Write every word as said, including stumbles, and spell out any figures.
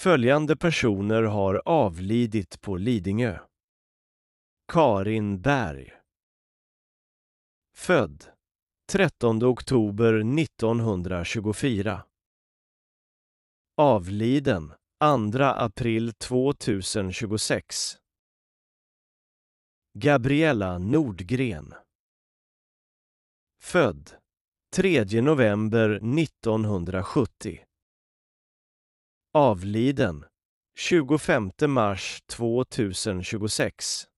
Följande personer har avlidit på Lidingö. Karin Berg. Född trettonde oktober nittonhundratjugofyra. Avliden andra april tvåtusentjugosex. Gabriella Nordgren. Född tredje november nittonhundrasjuttio. Avliden tjugofemte mars tvåtusentjugosex.